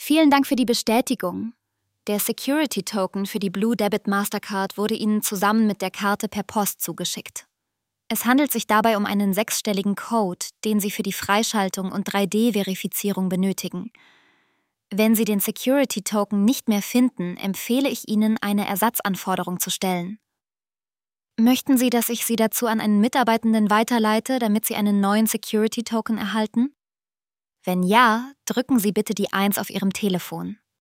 Vielen Dank für die Bestätigung. Der Security-Token für die Blue Debit Mastercard wurde Ihnen zusammen mit der Karte per Post zugeschickt. Es handelt sich dabei um einen 6-stelligen Code, den Sie für die Freischaltung und 3D-Verifizierung benötigen. Wenn Sie den Security-Token nicht mehr finden, empfehle ich Ihnen, eine Ersatzanforderung zu stellen. Möchten Sie, dass ich Sie dazu an einen Mitarbeitenden weiterleite, damit Sie einen neuen Security-Token erhalten? Wenn ja, drücken Sie bitte die 1 auf Ihrem Telefon.